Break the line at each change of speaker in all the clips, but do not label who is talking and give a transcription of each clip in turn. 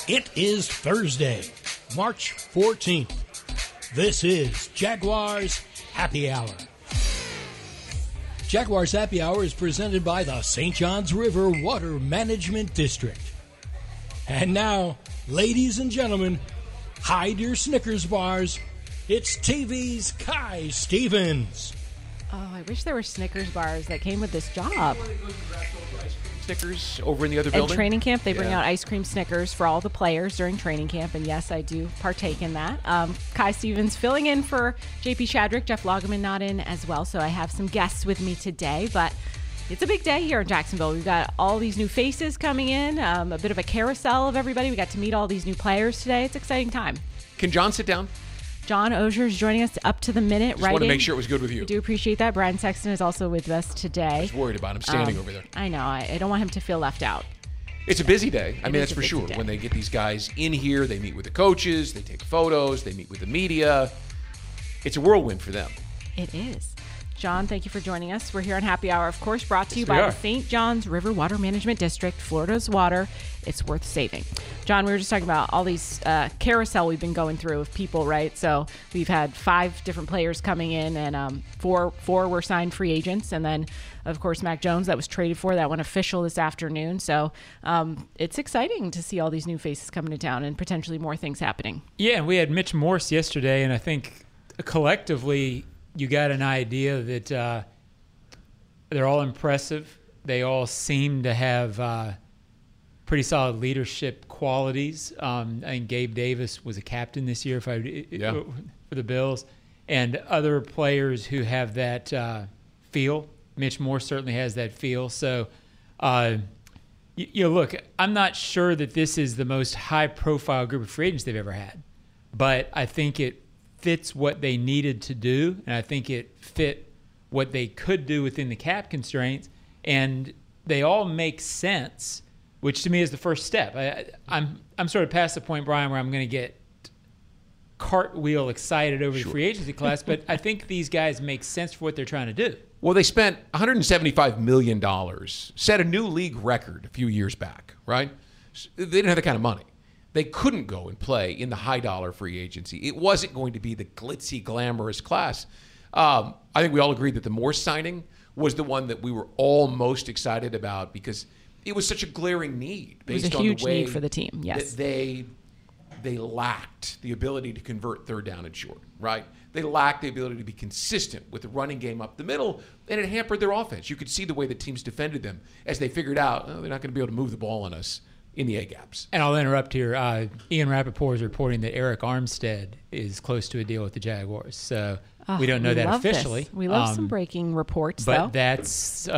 It is Thursday, March 14th. This is Jaguars Happy Hour. Jaguars Happy Hour is presented by the St. Johns River Water Management District. And now, ladies and gentlemen, hide your Snickers bars. It's TV's Kai Stevens.
Oh, I wish there were Snickers bars that came with this job.
Snickers over in the other building?
At training camp, they bring out ice cream Snickers for all the players during training camp, and yes, I do partake in that. Kai Stevens filling in for JP Shadrick, Jeff Lageman not in as well, so I have some guests with me today, but it's a big day here in Jacksonville. We've got all these new faces coming in, a bit of a carousel of everybody. We got to meet all these new players today. It's an exciting time.
Can John sit down?
John Ogier is joining us up to the minute.
Just want to make sure it was good with you.
We do appreciate that. Brian Sexton is also with us today.
I was worried about him standing over there.
I know. I don't want him to feel left out.
It's a busy day. I mean, that's for sure.
Day.
When they get these guys in here, they meet with the coaches, they take photos, they meet with the media. It's a whirlwind for them.
It is. John, thank you for joining us. We're here on Happy Hour, of course, brought to you by the St. Johns River Water Management District, Florida's water. It's worth saving. John, we were just talking about all these carousel we've been going through of people, right? So we've had 5 different players coming in, and four were signed free agents. And then, of course, Mac Jones, that was traded for, that went official this afternoon. So it's exciting to see all these new faces coming to town and potentially more things happening.
Yeah, we had Mitch Morse yesterday, and I think collectively you got an idea that they're all impressive. They all seem to have pretty solid leadership qualities. I think Gabe Davis was a captain this year for the Bills. And other players who have that feel. Mitch Morse certainly has that feel. So, look, I'm not sure that this is the most high-profile group of free agents they've ever had. But I think it fits what they needed to do, and I think it fit what they could do within the cap constraints, and they all make sense, which to me is the first step. I'm sort of past the point, Brian, where I'm going to get cartwheel excited over the free agency class, but I think these guys make sense for what they're trying to do.
Well, they spent $175 million, set a new league record a few years back, right? They didn't have that kind of money. They couldn't go and play in the high-dollar free agency. It wasn't going to be the glitzy, glamorous class. I think we all agreed that the Morse signing was the one that we were all most excited about because it was such a glaring need.
It was a huge need for the team, yes.
That they lacked the ability to convert third down and short, right? They lacked the ability to be consistent with the running game up the middle, and it hampered their offense. You could see the way the teams defended them as they figured out, they're not going to be able to move the ball on us in the A-gaps.
And I'll interrupt here. Ian Rappaport is reporting that Eric Armstead is close to a deal with the Jaguars. So we don't know that officially.
This. We love some breaking reports,
but
though.
That's,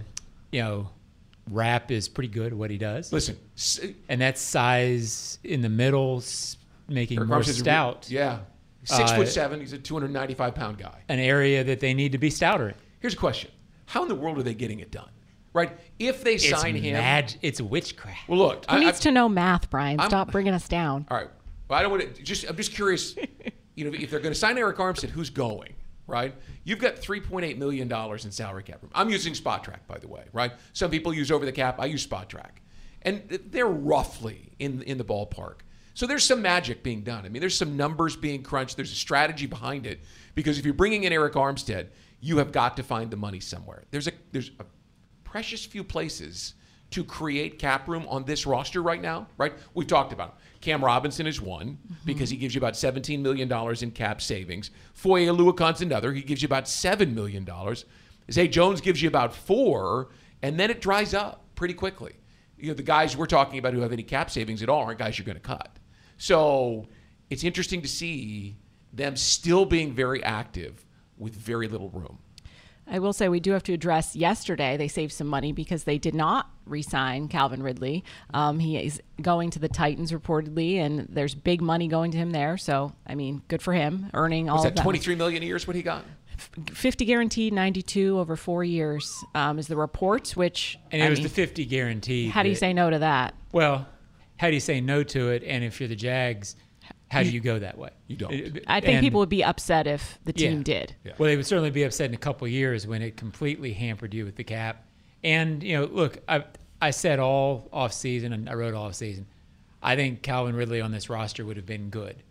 Rapp is pretty good at what he does.
Listen.
And that size in the middle, making
Eric
more
Armstead's
stout.
6'7". He's a 295-pound guy.
An area that they need to be stouter in.
Here's a question. How in the world are they getting it done? Right? If they sign him.
It's witchcraft.
Well, look.
Who needs to know math, Brian? Stop bringing us down.
All right. Well, I don't want to. I'm just curious. If they're going to sign Eric Armstead, who's going? Right? You've got $3.8 million in salary cap room. I'm using SpotTrack, by the way. Right? Some people use over the cap. I use SpotTrack, and they're roughly in the ballpark. So there's some magic being done. I mean, there's some numbers being crunched. There's a strategy behind it because if you're bringing in Eric Armstead, you have got to find the money somewhere. There's a precious few places to create cap room on this roster right now, right? We've talked about it. Cam Robinson is one because he gives you about $17 million in cap savings. Foye Oluokan's another. He gives you about $7 million. Zay Jones gives you about $4 million, and then it dries up pretty quickly. The guys we're talking about who have any cap savings at all aren't guys you're going to cut. So it's interesting to see them still being very active with very little room.
I will say we do have to address yesterday they saved some money because they did not re-sign Calvin Ridley. He is going to the Titans reportedly, and there's big money going to him there. So, I mean, good for him, earning all of that.
Was that $23 million a year is what he got?
50 guaranteed, 92 over 4 years is the report, which...
And it was the 50 guaranteed.
How do you say no to that?
Well, how do you say no to it? And if you're the Jags... How do you go that way?
You don't.
I think people would be upset if the team did.
Yeah. Well, they would certainly be upset in a couple of years when it completely hampered you with the cap. And, look, I said all offseason, and I wrote all offseason, I think Calvin Ridley on this roster would have been good.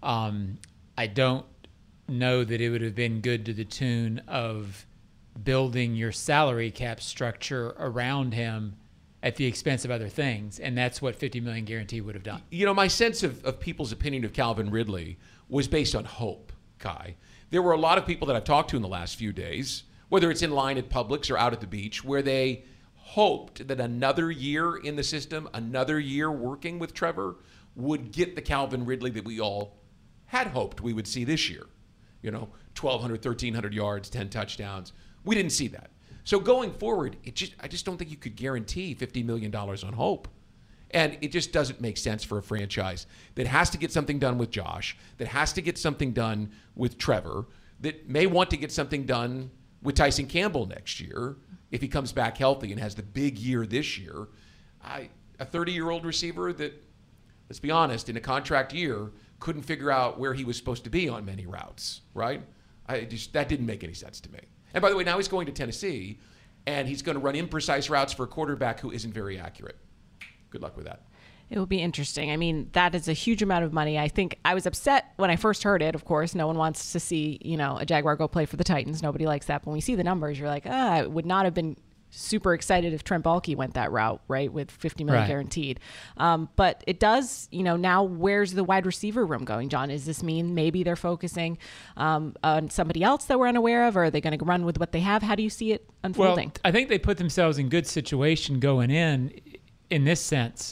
I don't know that it would have been good to the tune of building your salary cap structure around him at the expense of other things, and that's what $50 million guarantee would have done.
My sense of people's opinion of Calvin Ridley was based on hope, Kai. There were a lot of people that I've talked to in the last few days, whether it's in line at Publix or out at the beach, where they hoped that another year in the system, another year working with Trevor, would get the Calvin Ridley that we all had hoped we would see this year. 1,200, 1,300 yards, 10 touchdowns. We didn't see that. So going forward, I just don't think you could guarantee $50 million on hope. And it just doesn't make sense for a franchise that has to get something done with Josh, that has to get something done with Trevor, that may want to get something done with Tyson Campbell next year if he comes back healthy and has the big year this year. A 30-year-old receiver that, let's be honest, in a contract year couldn't figure out where he was supposed to be on many routes, right? That didn't make any sense to me. And by the way, now he's going to Tennessee, and he's going to run imprecise routes for a quarterback who isn't very accurate. Good luck with that.
It will be interesting. I mean, that is a huge amount of money. I think I was upset when I first heard it. Of course, no one wants to see, a Jaguar go play for the Titans. Nobody likes that. But when we see the numbers, you're like, I would not have been super excited if Trent Baalke went that route, right, with $50 million guaranteed. But it does, now where's the wide receiver room going, John? Does this mean maybe they're focusing on somebody else that we're unaware of, or are they going to run with what they have? How do you see it unfolding?
Well, I think they put themselves in good situation going in this sense.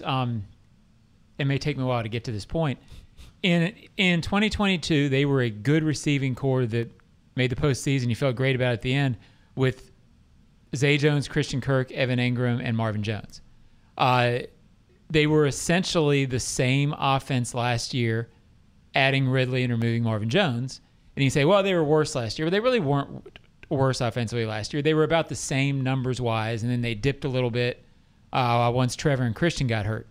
It may take me a while to get to this point. In 2022, they were a good receiving core that made the postseason. You felt great about it at the end with Zay Jones, Christian Kirk, Evan Engram, and Marvin Jones. They were essentially the same offense last year, adding Ridley and removing Marvin Jones. And you say, well, they were worse last year. But they really weren't worse offensively last year. They were about the same numbers-wise, and then they dipped a little bit once Trevor and Christian got hurt.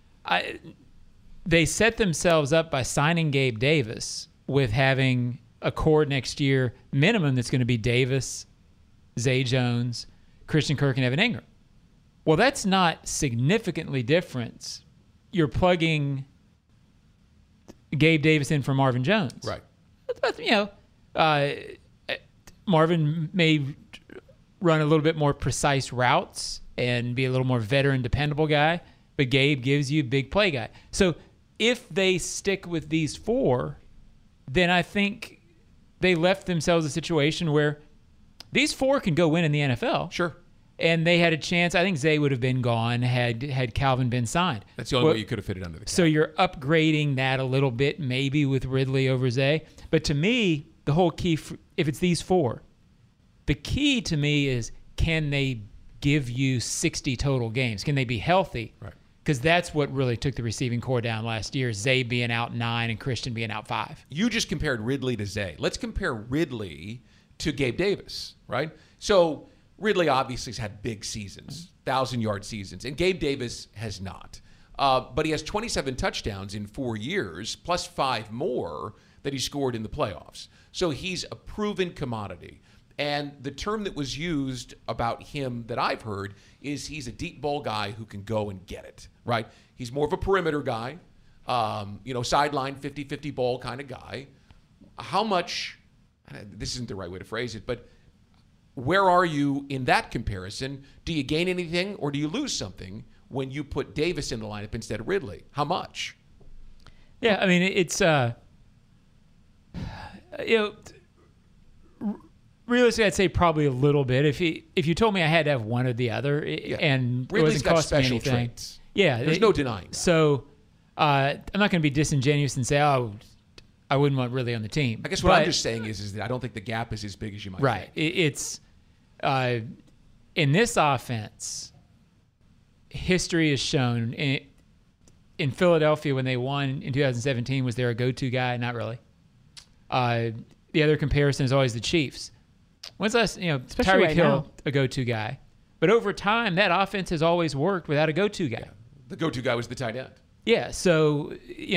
They set themselves up by signing Gabe Davis with having a core next year minimum that's going to be Davis, Zay Jones, Christian Kirk, and Evan Engram. Well, that's not significantly different. You're plugging Gabe Davis in for Marvin Jones.
Right.
Marvin may run a little bit more precise routes and be a little more veteran, dependable guy, but Gabe gives you big play guy. So if they stick with these four, then I think they left themselves a situation where these four can go win in the NFL.
Sure.
And they had a chance. I think Zay would have been gone had Calvin been signed.
That's the only way you could have fit it under the cap.
So you're upgrading that a little bit, maybe with Ridley over Zay. But to me, the whole key, if it's these four, the key to me is, can they give you 60 total games? Can they be healthy?
Right.
Because that's what really took the receiving core down last year, Zay being out 9 and Christian being out 5.
You just compared Ridley to Zay. Let's compare Ridley to Gabe Davis, right? So Ridley obviously has had big seasons, 1,000-yard seasons, and Gabe Davis has not. But he has 27 touchdowns in 4 years, plus 5 more that he scored in the playoffs. So he's a proven commodity. And the term that was used about him that I've heard is he's a deep ball guy who can go and get it, right? He's more of a perimeter guy, sideline 50-50 ball kind of guy. How much, this isn't the right way to phrase it, but where are you in that comparison? Do you gain anything or do you lose something when you put Davis in the lineup instead of Ridley? How much?
Yeah, I mean, it's realistically, I'd say probably a little bit. If you told me I had to have one or the other, and
Ridley's
it wasn't costing me anything,
traits.
Yeah,
there's no denying that.
So I'm not going to be disingenuous and say, I wouldn't want Ridley on the team.
I guess what I'm just saying is that I don't think the gap is as big as you might think.
Right. It's in this offense, history has shown in Philadelphia when they won in 2017, was there a go-to guy? Not really. The other comparison is always the Chiefs. When's the last, Tyreek Hill, a go-to guy. But over time, that offense has always worked without a go-to guy.
Yeah. The go-to guy was the tight end.
Yeah, so,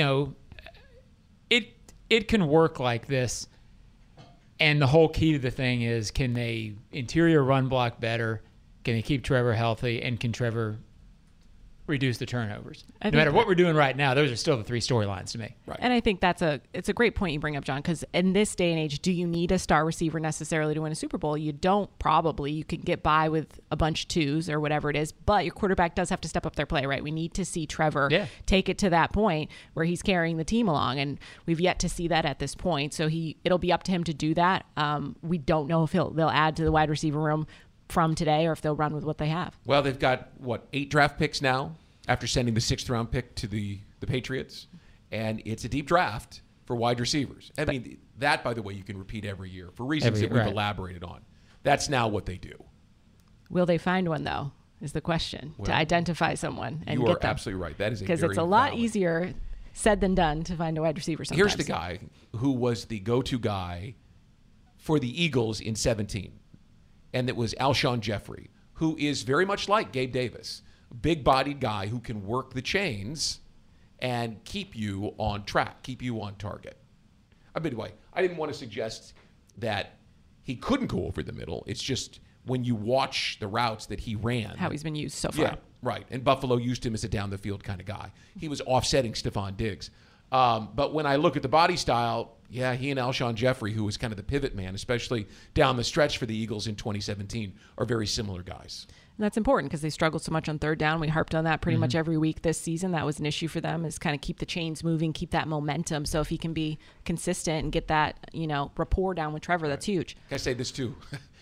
it can work like this. And the whole key to the thing is, can they interior run block better? Can they keep Trevor healthy? And can Trevor reduce the turnovers. No matter what we're doing right now, those are still the three storylines to me.
Right.
And I think it's a great point you bring up, John, because in this day and age, do you need a star receiver necessarily to win a Super Bowl? You don't, probably. You can get by with a bunch of twos or whatever it is, but your quarterback does have to step up their play, right? We need to see Trevor take it to that point where he's carrying the team along, and we've yet to see that at this point. So it'll be up to him to do that. We don't know if they'll add to the wide receiver room from today or if they'll run with what they have.
Well, they've got, 8 draft picks now after sending the 6th round pick to the Patriots. And it's a deep draft for wide receivers. I mean, that, by the way, you can repeat every year for reasons that we've elaborated on. That's now what they do.
Will they find one, though, is the question, to identify someone and
you
get
are
them.
absolutely right. That is
because it's a lot easier said than done to find a wide receiver sometimes.
Here's the guy who was the go-to guy for the Eagles in 2017. And it was Alshon Jeffrey, who is very much like Gabe Davis, big-bodied guy who can work the chains and keep you on track, keep you on target. By the way, I didn't want to suggest that he couldn't go over the middle. It's just when you watch the routes that he ran.
How he's been used so far.
Yeah, right. And Buffalo used him as a down-the-field kind of guy. He was offsetting Stephon Diggs. But when I look at the body style, he and Alshon Jeffrey, who was kind of the pivot man, especially down the stretch for the Eagles in 2017, are very similar guys.
And that's important because they struggled so much on third down. We harped on that pretty much every week this season. That was an issue for them, is kind of keep the chains moving, keep that momentum. So if he can be consistent and get that, rapport down with Trevor, that's huge.
Can I say this too?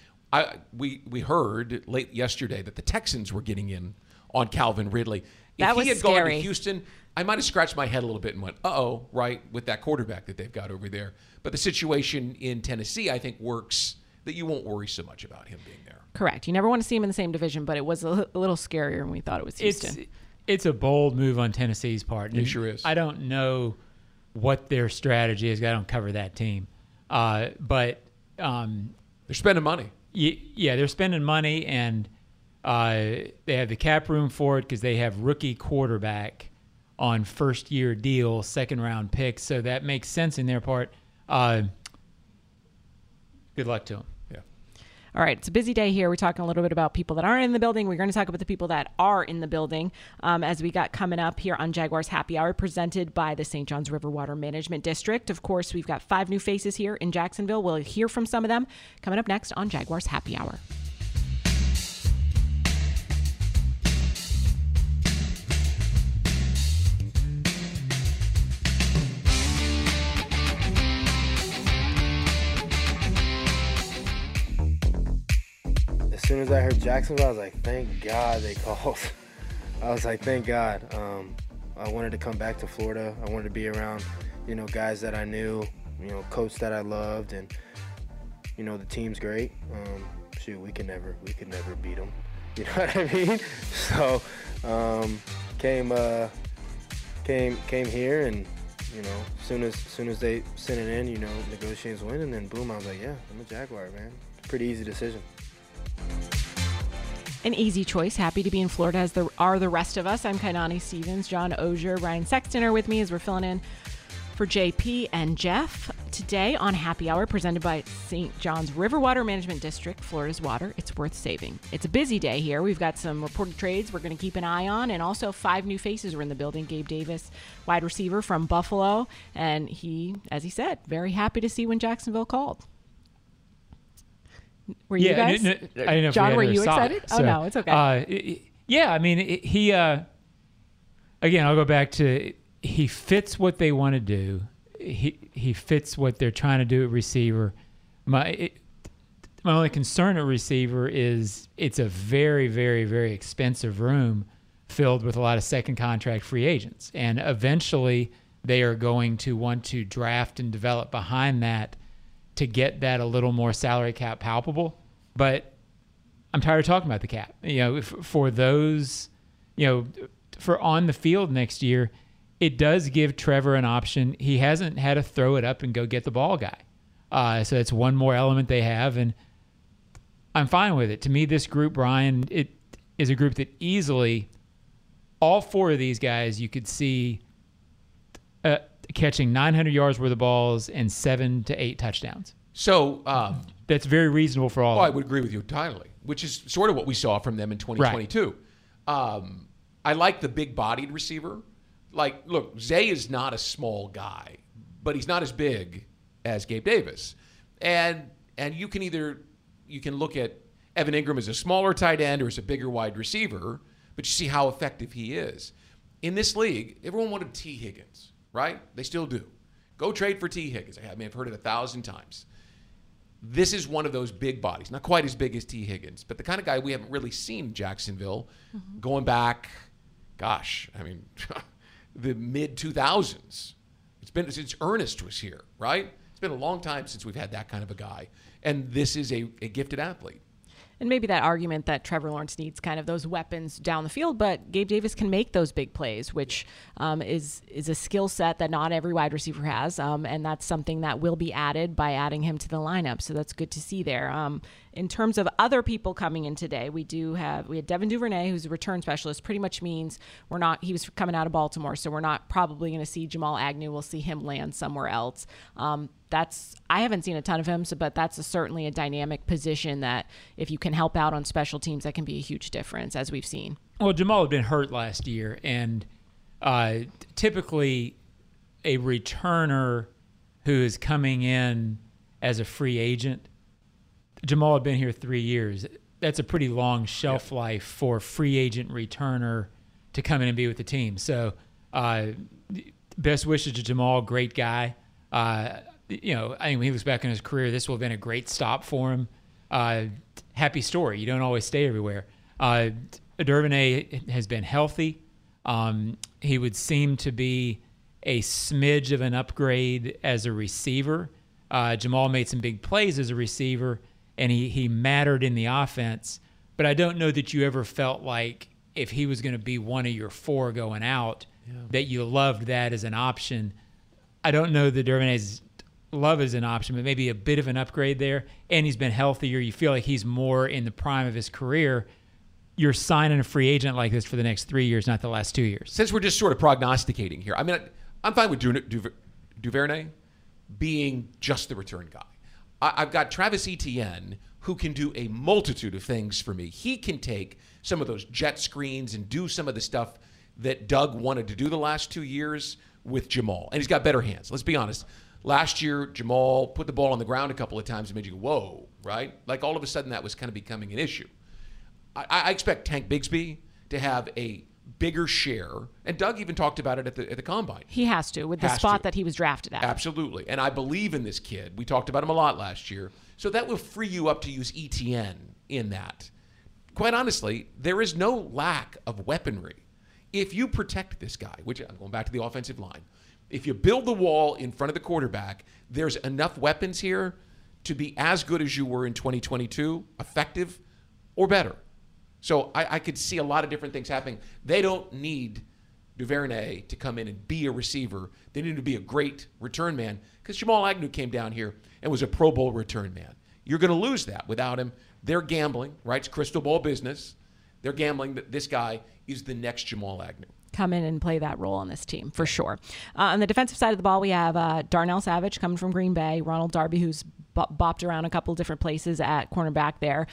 We heard late yesterday that the Texans were getting in on Calvin Ridley. If he had gone to Houston, I might have scratched my head a little bit and went, uh-oh, right, with that quarterback that they've got over there. But the situation in Tennessee, I think, works that you won't worry so much about him being there.
Correct. You never want to see him in the same division, but it was a little scarier when we thought it was Houston.
It's a bold move on Tennessee's part.
It sure is.
I don't know what their strategy is. I don't cover that team. But
they're spending money.
Yeah, they're spending money, and they have the cap room for it because they have rookie quarterback on first-year deal, second-round picks. So that makes sense in their part. Good luck to them.
Yeah.
All right, it's a busy day here. We're talking a little bit about people that aren't in the building. We're going to talk about the people that are in the building as we got coming up here on Jaguars Happy Hour, presented by the St. Johns River Water Management District. Of course, we've got 5 new faces here in Jacksonville. We'll hear from some of them coming up next on Jaguars Happy Hour.
As soon as I heard Jacksonville, I was like, thank God they called. I was like, thank God. I wanted to come back to Florida. I wanted to be around, guys that I knew, coach that I loved, and, the team's great. We could never beat them. You know what I mean? So, came here, and, soon as they sent it in, negotiations went, and then boom, I was like, yeah, I'm a Jaguar, man. Pretty easy decision.
An easy choice. Happy to be in Florida, as are the rest of us. I'm Kainani Stevens. John Ogier, Ryan Sexton are with me as we're filling in for JP and Jeff. Today on Happy Hour, presented by St. Johns River Water Management District, Florida's water. It's worth saving. It's a busy day here. We've got some reported trades we're going to keep an eye on, and also 5 new faces are in the building. Gabe Davis, wide receiver from Buffalo, and he, as he said, very happy to see when Jacksonville called. Were you guys?
I didn't know if
John, were
we
you
saw
excited?
it,
Oh, no, it's okay.
I mean, he again, I'll go back to, he fits what they want to do. He fits what they're trying to do at receiver. My only concern at receiver is it's a very, very, very expensive room filled with a lot of second contract free agents. And eventually they are going to want to draft and develop behind that to get that a little more salary cap palpable. But I'm tired of talking about the cap. For those, for on the field next year, it does give Trevor an option. He hasn't had to throw it up and go get the ball guy. So that's one more element they have, and I'm fine with it. To me, this group, Brian, it is a group that easily, all 4 of these guys, you could see catching 900 yards worth of balls and 7 to 8 touchdowns.
So
that's very reasonable for all.
I would agree with you entirely, which is sort of what we saw from them in 2022.
Right.
I like the big-bodied receiver. Like, look, Zay is not a small guy, but he's not as big as Gabe Davis. And you can look at Evan Ingram as a smaller tight end or as a bigger wide receiver, but you see how effective he is. In this league, everyone wanted T. Higgins, right? They still do. Go trade for T. Higgins. I mean, I've heard it 1,000 times. This is one of those big bodies, not quite as big as T. Higgins, but the kind of guy we haven't really seen in Jacksonville going back, gosh, I mean, the mid-2000s. It's been since Ernest was here, right? It's been a long time since we've had that kind of a guy. And this is a gifted athlete.
And maybe that argument that Trevor Lawrence needs kind of those weapons down the field, but Gabe Davis can make those big plays, which is a skill set that not every wide receiver has. And that's something that will be added by adding him to the lineup. So that's good to see there. In terms of other people coming in today, we had Devin Duvernay, who's a return specialist. Pretty much means he was coming out of Baltimore, so we're not probably going to see Jamal Agnew. We'll see him land somewhere else. I haven't seen a ton of him, but that's certainly a dynamic position that if you can help out on special teams, that can be a huge difference, as we've seen.
Well, Jamal had been hurt last year, and typically a returner who is coming in as a free agent, Jamal had been here 3 years. That's a pretty long shelf life for a free agent returner to come in and be with the team. So best wishes to Jamal, great guy. I think when he looks back on his career, this will have been a great stop for him. Happy story. You don't always stay everywhere. Duvernay has been healthy. He would seem to be a smidge of an upgrade as a receiver. Jamal made some big plays as a receiver, and he mattered in the offense. But I don't know that you ever felt like if he was going to be one of your four going out, that you loved that as an option. I don't know that Duvernay's love is an option, but maybe a bit of an upgrade there. And he's been healthier. You feel like he's more in the prime of his career. You're signing a free agent like this for the next 3 years, not the last 2 years.
Since we're just sort of prognosticating here, I mean, I'm fine with Duvernay being just the return guy. I've got Travis Etienne, who can do a multitude of things for me. He can take some of those jet screens and do some of the stuff that Doug wanted to do the last 2 years with Jamal. And he's got better hands. Let's be honest. Last year, Jamal put the ball on the ground a couple of times and made you go, whoa, right? Like all of a sudden that was kind of becoming an issue. I expect Tank Bigsby to have a bigger share, and Doug even talked about it at the Combine.
He has to, with the spot that he was drafted at.
Absolutely. And I believe in this kid. We talked about him a lot last year. So that will free you up to use Etienne in that. Quite honestly, there is no lack of weaponry. If you protect this guy, which I'm going back to the offensive line, if you build the wall in front of the quarterback, there's enough weapons here to be as good as you were in 2022, effective or better. So I could see a lot of different things happening. They don't need Duvernay to come in and be a receiver. They need to be a great return man because Jamal Agnew came down here and was a Pro Bowl return man. You're going to lose that without him. They're gambling, right? It's crystal ball business. They're gambling that this guy is the next Jamal Agnew.
Come in and play that role on this team, for sure. On the defensive side of the ball, we have Darnell Savage coming from Green Bay, Ronald Darby, who's bopped around a couple different places at cornerback there.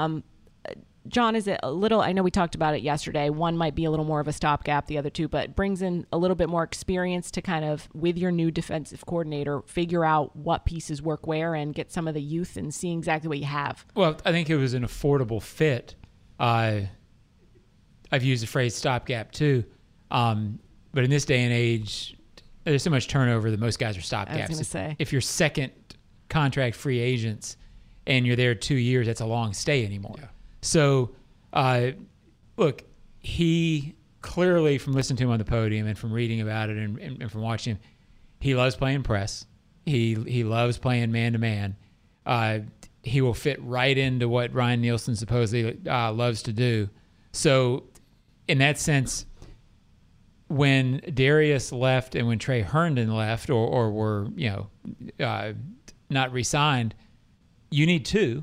John, is it a little, I know we talked about it yesterday, one might be a little more of a stopgap, the other two, but brings in a little bit more experience to kind of, with your new defensive coordinator, figure out what pieces work where and get some of the youth and see exactly what you have.
Well, I think it was an affordable fit. I've used the phrase stopgap too. But in this day and age, there's so much turnover that most guys are stopgaps.
I was going to say.
If you're second contract free agents and you're there 2 years, that's a long stay anymore. Yeah. So, look, he clearly, from listening to him on the podium and from reading about it and from watching him, he loves playing press. He loves playing man-to-man. He will fit right into what Ryan Nielsen supposedly loves to do. So, in that sense, when Darius left and when Trey Herndon left or were, not re-signed, you need two.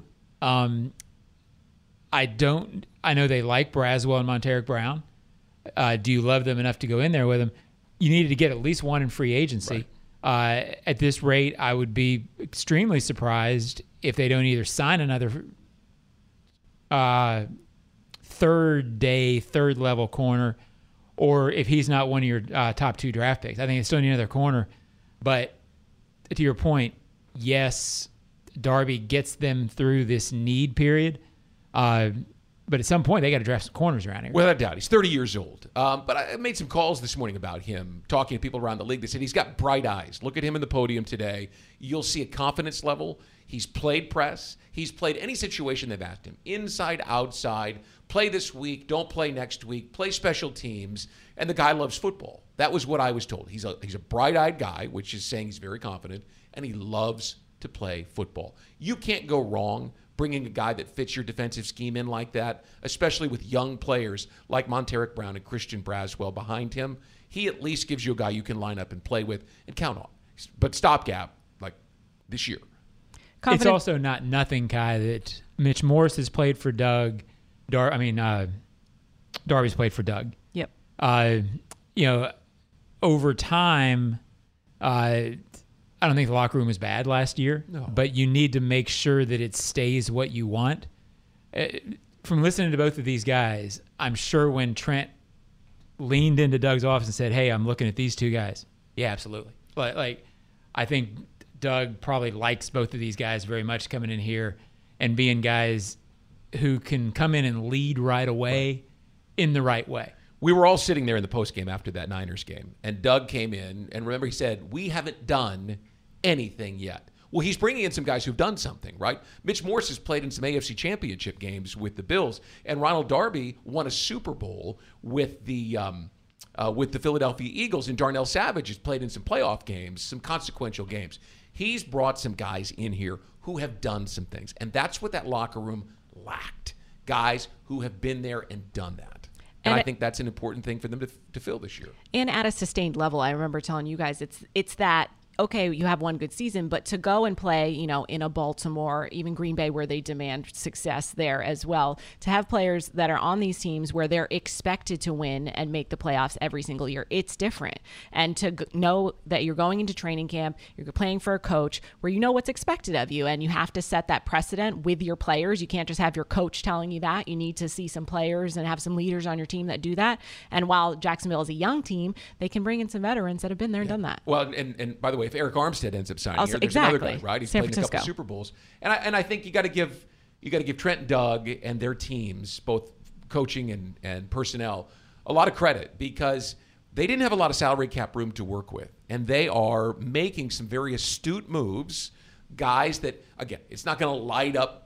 I know they like Braswell and Monteric Brown. Do you love them enough to go in there with them? You needed to get at least one in free agency. Right. At this rate, I would be extremely surprised if they don't either sign another third level corner or if he's not one of your top 2 draft picks. I think it's still in another corner. But to your point, yes, Darby gets them through this need period. But at some point, they got to draft some corners around here.
Without doubt. He's 30 years old. But I made some calls this morning about him, talking to people around the league. They said he's got bright eyes. Look at him in the podium today. You'll see a confidence level. He's played press. He's played any situation they've asked him, inside, outside, play this week, don't play next week, play special teams. And the guy loves football. That was what I was told. He's a bright-eyed guy, which is saying he's very confident, and he loves to play football. You can't go wrong bringing a guy that fits your defensive scheme in like that, especially with young players like Monteric Brown and Christian Braswell behind him. He at least gives you a guy you can line up and play with and count on. But stopgap, like this year.
It's also not nothing, Kai, that Mitch Morse has played for Doug. Darby's played for Doug.
Yep.
Over time, I don't think the locker room was bad last year, but you need to make sure that it stays what you want. From listening to both of these guys, I'm sure when Trent leaned into Doug's office and said, "Hey, I'm looking at these 2 guys." Yeah, absolutely. Like I think Doug probably likes both of these guys very much coming in here and being guys who can come in and lead right away in the right way.
We were all sitting there in the postgame after that Niners game, and Doug came in, and remember he said, "We haven't done anything yet." Well, he's bringing in some guys who've done something, right? Mitch Morse has played in some AFC Championship games with the Bills, and Ronald Darby won a Super Bowl with the Philadelphia Eagles, and Darnell Savage has played in some playoff games, some consequential games. He's brought some guys in here who have done some things, and that's what that locker room lacked. Guys who have been there and done that. And I think that's an important thing for them to fill this year.
And at a sustained level, I remember telling you guys, it's that, okay, you have one good season, but to go and play, in a Baltimore, even Green Bay, where they demand success there as well, to have players that are on these teams where they're expected to win and make the playoffs every single year, it's different. And to know that you're going into training camp, you're playing for a coach where you know what's expected of you, and you have to set that precedent with your players. You can't just have your coach telling you that. You need to see some players and have some leaders on your team that do that. And while Jacksonville is a young team, they can bring in some veterans that have been there and done that.
Well, and by the way, if Eric Armstead ends up signing here, there's another guy, right? He's played in a couple Super Bowls, and I think you got to give Trent and Doug and their teams, both coaching and personnel, a lot of credit, because they didn't have a lot of salary cap room to work with, and they are making some very astute moves. Guys that, again, it's not going to light up,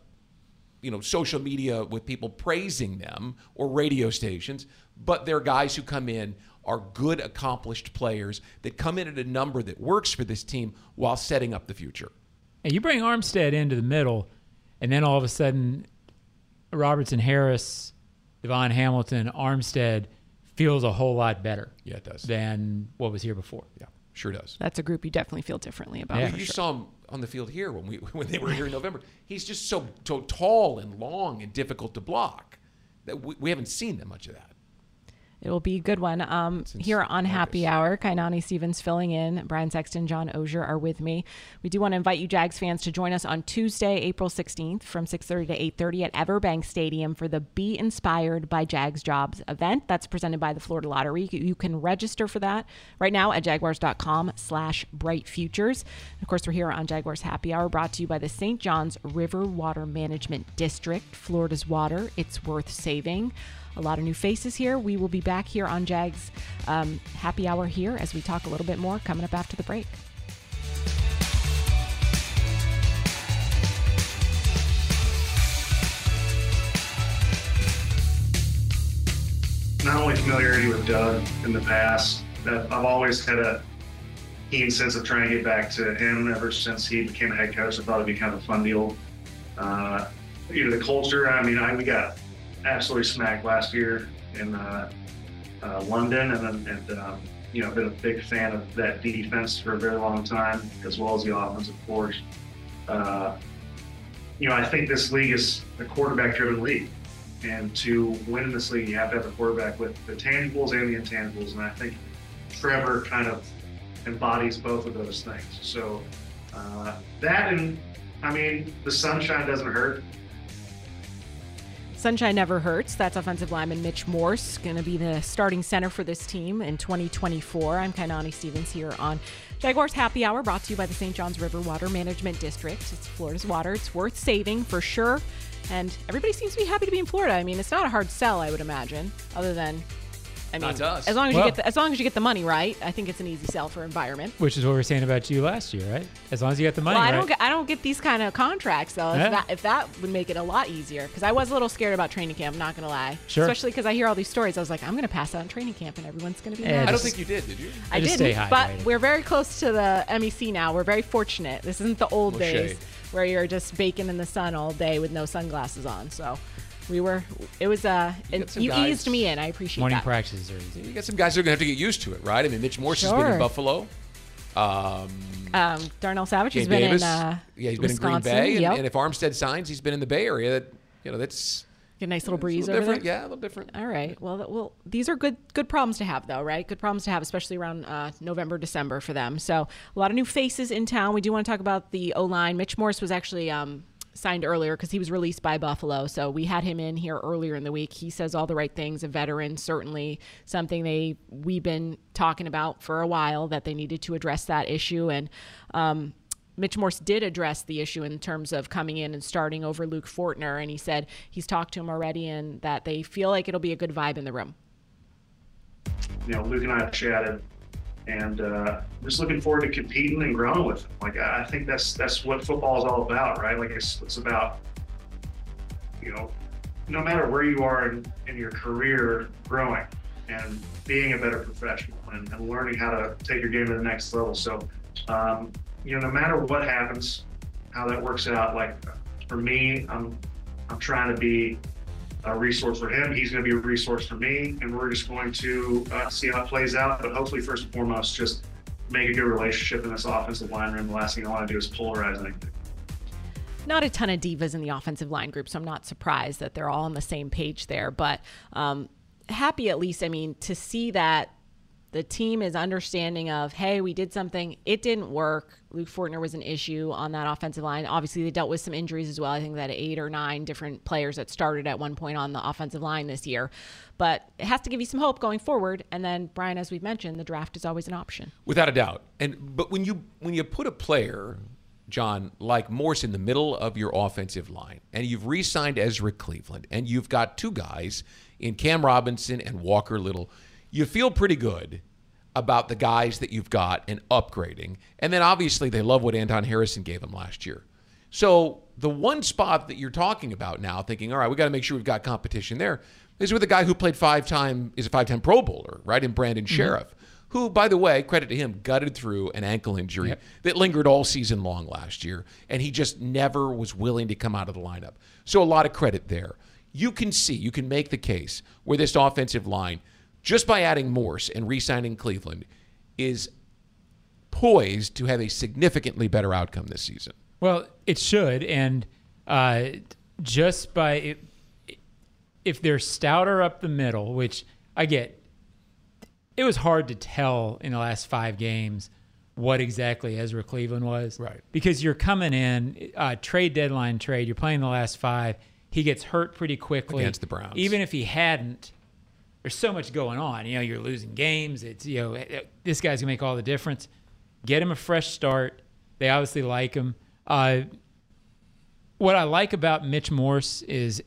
social media with people praising them or radio stations, but they're guys who come in, are good, accomplished players that come in at a number that works for this team while setting up the future.
And you bring Armstead into the middle, and then all of a sudden, Robertson, Harris, Devon Hamilton, Armstead feels a whole lot better.
Yeah, it does.
Than what was here before.
Yeah, sure does.
That's a group you definitely feel differently about.
Yeah. You saw him on the field here when they were here in November. He's just so tall and long and difficult to block that we haven't seen that much of that.
It will be a good one. Here on Happy Hour, Kainani Stevens filling in. Brian Sexton, John Ogier are with me. We do want to invite you Jags fans to join us on Tuesday, April 16th from 6:30 to 8:30 at Everbank Stadium for the Be Inspired by Jags Jobs event. That's presented by the Florida Lottery. You can register for that right now at jaguars.com/brightfutures. Of course, we're here on Jaguars Happy Hour, brought to you by the St. John's River Water Management District. Florida's water, it's worth saving. A lot of new faces here. We will be back here on Jags Happy Hour here as we talk a little bit more coming up after the break.
Not only familiarity with Doug in the past, that I've always had a keen sense of trying to get back to him ever since he became a head coach. I thought it'd be kind of a fun deal. The culture, we got absolutely smacked last year in London, and been a big fan of that defense for a very long time, as well as the offense, of course. I think this league is a quarterback-driven league, and to win in this league, you have to have a quarterback with the tangibles and the intangibles, and I think Trevor kind of embodies both of those things. So the sunshine doesn't hurt.
Sunshine never hurts. That's offensive lineman Mitch Morse, going to be the starting center for this team in 2024. I'm Kainani Stevens here on Jaguars Happy Hour, brought to you by the St. Johns River Water Management District. It's Florida's water. It's worth saving for sure. And everybody seems to be happy to be in Florida. I mean, it's not a hard sell, I would imagine, other than, I mean,
Not to us.
as long as you get the money right, I think it's an easy sell for environment.
Which is what we were saying about you last year, right? As long as you got the money
Well,
right.
I don't get these kind of contracts though.
Yeah.
If that would make it a lot easier, because I was a little scared about training camp. I'm not gonna lie.
Sure.
Especially because I hear all these stories. I was like, I'm gonna pass out on training camp, and everyone's gonna be
Yeah,
mad.
I don't think you did you?
I
just
didn't,
stay
but
hydrated.
we're very close to the MEC now. We're very fortunate. This isn't the old
No
days
shade.
where you're just baking in the sun all day with no sunglasses on. So it was
got some
you
guys-
eased me in. I appreciate
Morning
that.
practices are easy.
You got some guys that are going to have to get used to it, right? I mean, Mitch Morse has been
Sure.
in Buffalo.
Darnell Savage has
Gabe
been
Davis.
in
He's been in Green
Wisconsin.
Bay.
Yep.
And if Armstead signs, he's been in the Bay Area. That's
Get a nice little
it's
breeze
a little
over there.
different. Yeah, a little different.
All right. Well, these are good problems to have, though, right? Good problems to have, especially around November, December for them. So a lot of new faces in town. We do want to talk about the O-line. Mitch Morse was actually signed earlier because he was released by Buffalo. So we had him in here earlier in the week. He says all the right things. A veteran, certainly something we've been talking about for a while, that they needed to address that issue. And Mitch Morse did address the issue in terms of coming in and starting over Luke Fortner, and he said he's talked to him already and that they feel like it'll be a good vibe in the room.
Luke and I have chatted, and just looking forward to competing and growing with him. Like, I think that's what football is all about, right? Like, it's about, no matter where you are in your career, growing and being a better professional and learning how to take your game to the next level. So, no matter what happens, how that works out, like for me, I'm trying to be a resource for him. He's going to be a resource for me, and we're just going to see how it plays out. But hopefully, first and foremost, just make a good relationship in this offensive line room. The last thing I want to do is polarize anything.
Not a ton of divas in the offensive line group, so I'm not surprised that they're all on the same page there. But happy at least, to see that the team is understanding of, hey, we did something, it didn't work. Luke Fortner was an issue on that offensive line. Obviously, they dealt with some injuries as well. I think that 8 or 9 different players that started at one point on the offensive line this year. But it has to give you some hope going forward. And then, Brian, as we've mentioned, the draft is always an option.
Without a doubt. But when you put a player, John, like Morse in the middle of your offensive line, and you've re-signed Ezra Cleveland, and you've got 2 guys in Cam Robinson and Walker Little, you feel pretty good about the guys that you've got and upgrading. And then obviously they love what Anton Harrison gave them last year. So the one spot that you're talking about now, thinking, all right, we got to make sure we've got competition there, is with a guy who played is a 5-time Pro Bowler, right, in Brandon Sheriff, who, by the way, credit to him, gutted through an ankle injury that lingered all season long last year, and he just never was willing to come out of the lineup. So a lot of credit there. You can make the case where this offensive line, just by adding Morse and re-signing Cleveland, is poised to have a significantly better outcome this season.
Well, it should, and just by it, if they're stouter up the middle, which I get, it was hard to tell in the last 5 games what exactly Ezra Cleveland was.
Right.
Because you're coming in, trade deadline trade, you're playing the last 5, he gets hurt pretty quickly.
Against the Browns.
Even if he hadn't, there's so much going on. You're losing games. It's, this guy's going to make all the difference. Get him a fresh start. They obviously like him. What I like about Mitch Morse is,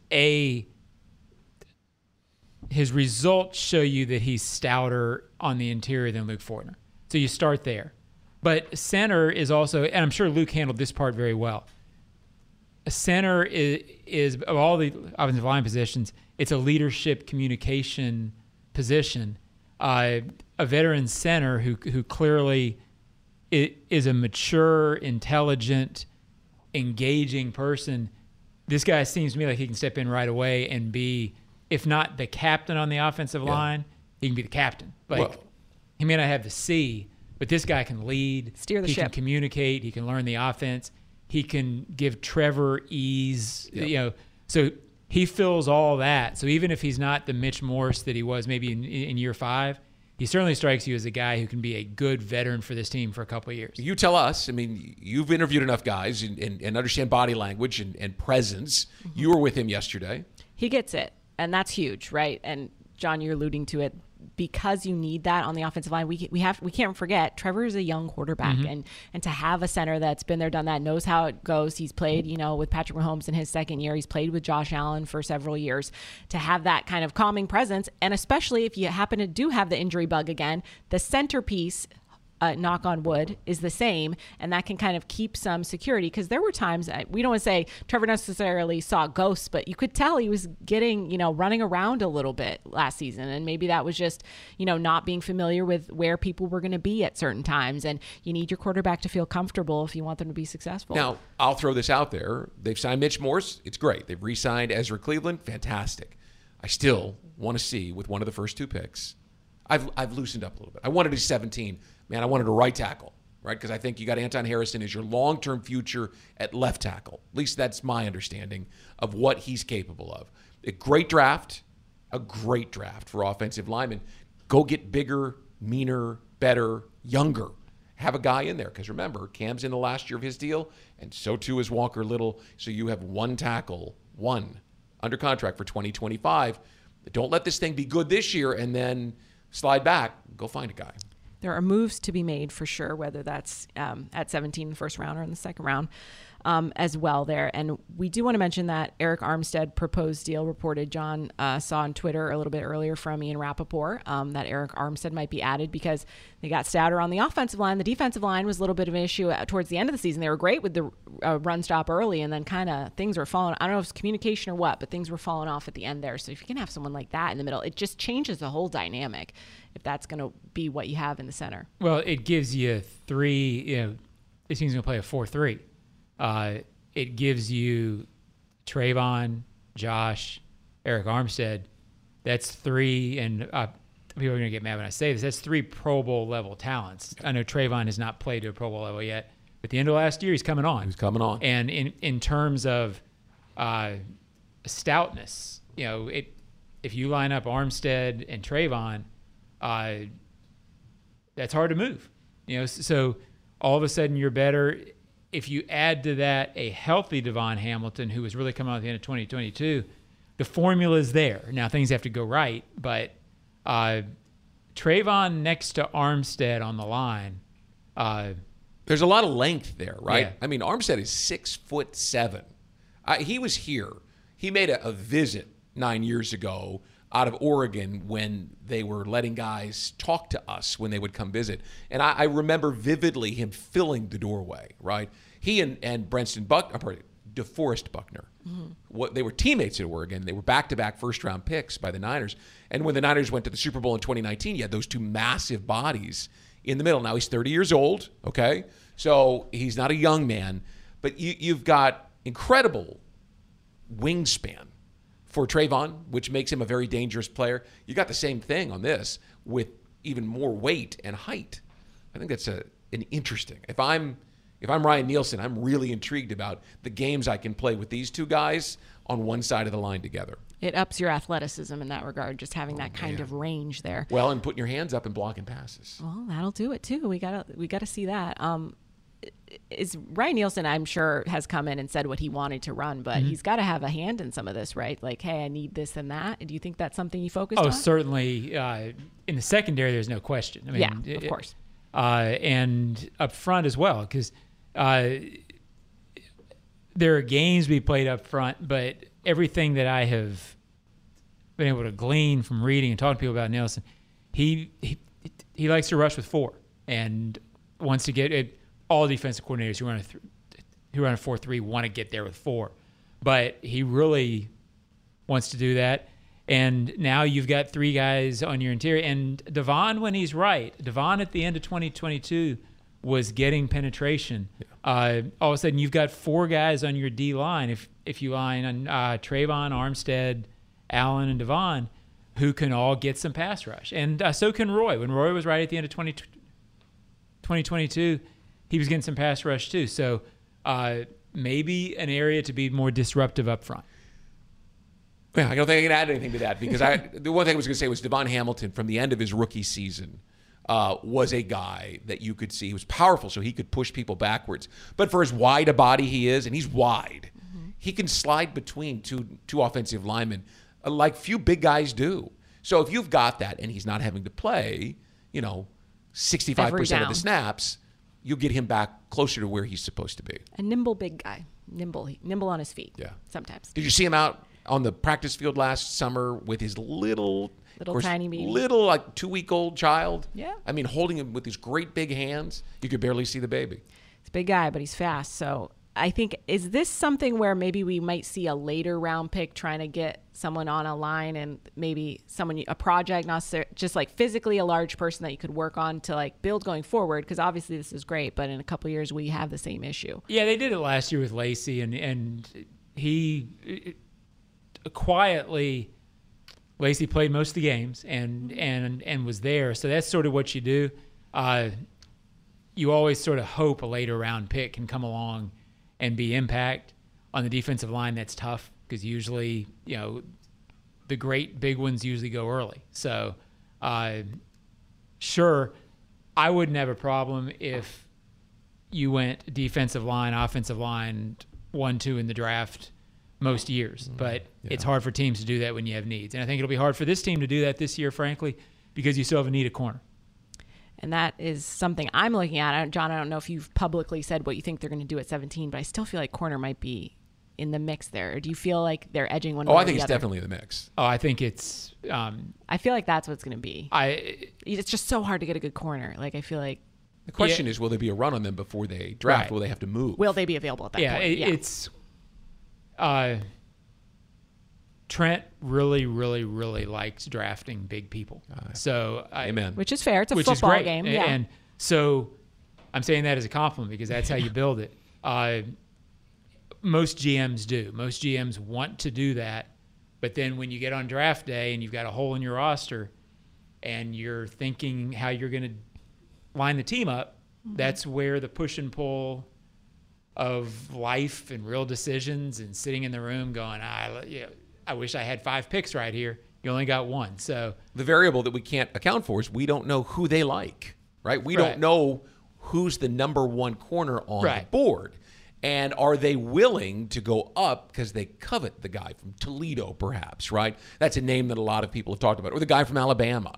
his results show you that he's stouter on the interior than Luke Fortner. So you start there. But center is also, and I'm sure Luke handled this part very well, a center is of all the offensive line positions, it's a leadership communication position. A veteran center who clearly is a mature, intelligent, engaging person. This guy seems to me like he can step in right away and be, if not the captain on the offensive line, he can be the captain. He may not have the C, but this guy can lead.
Steer the
ship. He can communicate. He can learn the offense. He can give Trevor ease. So he fills all that. So even if he's not the Mitch Morse that he was maybe in year 5, he certainly strikes you as a guy who can be a good veteran for this team for a couple of years.
You tell us. You've interviewed enough guys and understand body language and presence. You were with him yesterday.
He gets it, and that's huge, right? And John, you're alluding to it. Because you need that on the offensive line, we can't forget Trevor is a young quarterback, and to have a center that's been there, done that, knows how it goes. He's played, with Patrick Mahomes in his second year. He's played with Josh Allen for several years. To have that kind of calming presence, and especially if you happen to do have the injury bug again, the centerpiece, knock on wood, is the same, and that can kind of keep some security, because there were times, we don't want to say Trevor necessarily saw ghosts, but you could tell he was getting, running around a little bit last season, and maybe that was just, not being familiar with where people were going to be at certain times, and you need your quarterback to feel comfortable if you want them to be successful.
Now, I'll throw this out there. They've signed Mitch Morse. It's great. They've re-signed Ezra Cleveland. Fantastic. I still want to see, with one of the first 2 picks, I've loosened up a little bit. I wanted a 17. Man, I wanted a right tackle, right? Because I think you got Anton Harrison as your long-term future at left tackle. At least that's my understanding of what he's capable of. A great draft for offensive linemen. Go get bigger, meaner, better, younger. Have a guy in there. Because remember, Cam's in the last year of his deal, and so too is Walker Little. So you have one tackle, under contract for 2025. But don't let this thing be good this year and then slide back. Go find a guy.
There are moves to be made for sure, whether that's at 17 in the first round or in the second round as well there. And we do want to mention that Eric Armstead proposed deal reported. John saw on Twitter a little bit earlier from Ian Rappaport that Eric Armstead might be added because they got stouter on the offensive line. The defensive line was a little bit of an issue towards the end of the season. They were great with the run stop early, and then kind of things were falling. I don't know if it's communication or what, but things were falling off at the end there. So if you can have someone like that in the middle, it just changes the whole dynamic if that's going to be what you have in the center.
Well, it gives you 3, this team's going to play a 4-3. It gives you Trayvon, Josh, Eric Armstead. That's 3, and people are going to get mad when I say this. That's 3 Pro Bowl level talents. I know Trayvon has not played to a Pro Bowl level yet. At the end of last year, he's coming on. And in terms of stoutness, if you line up Armstead and Trayvon, that's hard to move. So all of a sudden you're better. If you add to that a healthy Devon Hamilton, who was really coming out at the end of 2022, the formula is there. Now things have to go right, but Trayvon next to Armstead on the line.
There's a lot of length there, right?
Yeah.
I mean, Armstead is 6'7". He was here. He made a visit 9 years ago out of Oregon when they were letting guys talk to us when they would come visit. And I remember vividly him filling the doorway, right? He and DeForest Buckner, they were teammates at Oregon. They were back-to-back first-round picks by the Niners. And when the Niners went to the Super Bowl in 2019, you had those 2 massive bodies in the middle. Now he's 30 years old, okay? So he's not a young man. But you've got incredible wingspan for Trayvon, which makes him a very dangerous player. You got the same thing on this with even more weight and height. I think that's an interesting. If I'm Ryan Nielsen, I'm really intrigued about the games I can play with these 2 guys on one side of the line together.
It ups your athleticism in that regard, just having that kind of range there.
Well, and putting your hands up and blocking passes.
Well, that'll do it too. We gotta see that. Is Ryan Nielsen, I'm sure, has come in and said what he wanted to run, but he's got to have a hand in some of this, right? Like, hey, I need this and that. Do you think that's something you focused on?
Oh, certainly. In the secondary, there's no question. I mean,
yeah, of course.
And up front as well, because there are games we played up front, but everything that I have been able to glean from reading and talking to people about Nielsen, he likes to rush with 4 and wants to get it. All defensive coordinators who run a 4-3 want to get there with 4. But he really wants to do that. And now you've got 3 guys on your interior. And Devon, when he's right, Devon at the end of 2022 was getting penetration. Yeah. All of a sudden, you've got 4 guys on your D-line, if you line on Trayvon, Armstead, Allen, and Devon, who can all get some pass rush. And so can Roy. When Roy was right at the end of 2022, he was getting some pass rush too. So maybe an area to be more disruptive up front.
Yeah, I don't think I can add anything to that because the one thing I was going to say was Devon Hamilton from the end of his rookie season was a guy that you could see. He was powerful, so he could push people backwards. But for as wide a body he is, and he's wide, he can slide between two offensive linemen like few big guys do. So if you've got that and he's not having to play, 65% of the snaps, you'll get him back closer to where he's supposed to be.
A nimble big guy. Nimble on his feet.
Yeah.
Sometimes.
Did you see him out on the practice field last summer with his little
tiny baby?
Little, like 2-week-old child?
Yeah.
I mean, holding him with his great big hands. You could barely see the baby.
He's a big guy, but he's fast. So I think, is this something where maybe we might see a later round pick trying to get someone on a line and maybe a project, not just like physically a large person that you could work on to like build going forward? Because obviously this is great, but in a couple of years we have the same issue.
Yeah, they did it last year with Lacy, and he quietly, Lacy played most of the games and was there. So that's sort of what you do. You always sort of hope a later round pick can come along and be impact on the defensive line. That's tough because usually, the great big ones usually go early. So, sure, I wouldn't have a problem if you went defensive line, offensive line, 1-2 in the draft most years. But it's hard for teams to do that when you have needs. And I think it'll be hard for this team to do that this year, frankly, because you still have a need at corner.
And that is something I'm looking at. John, I don't know if you've publicly said what you think they're going to do at 17, but I still feel like corner might be in the mix there. Or do you feel like they're edging one way or the other?
I think it's definitely in the mix.
Oh, I think it's...
I feel like that's what it's going to be. It's just so hard to get a good corner. Like, I feel like...
The question is, will there be a run on them before they draft? Right. Will they have to move?
Will they be available at that point?
It's... Trent really, really, really likes drafting big people.
Amen.
Which is fair. It's a football game. Yeah.
And so I'm saying that as a compliment because that's how you build it. Most GMs do. Most GMs want to do that. But then when you get on draft day and you've got a hole in your roster and you're thinking how you're going to line the team up, that's where the push and pull of life and real decisions and sitting in the room going, I wish I had 5 picks right here. You only got 1. So
the variable that we can't account for is we don't know who they like, right? We don't know who's the number 1 corner on the board. And are they willing to go up because they covet the guy from Toledo, perhaps, right? That's a name that a lot of people have talked about. Or the guy from Alabama.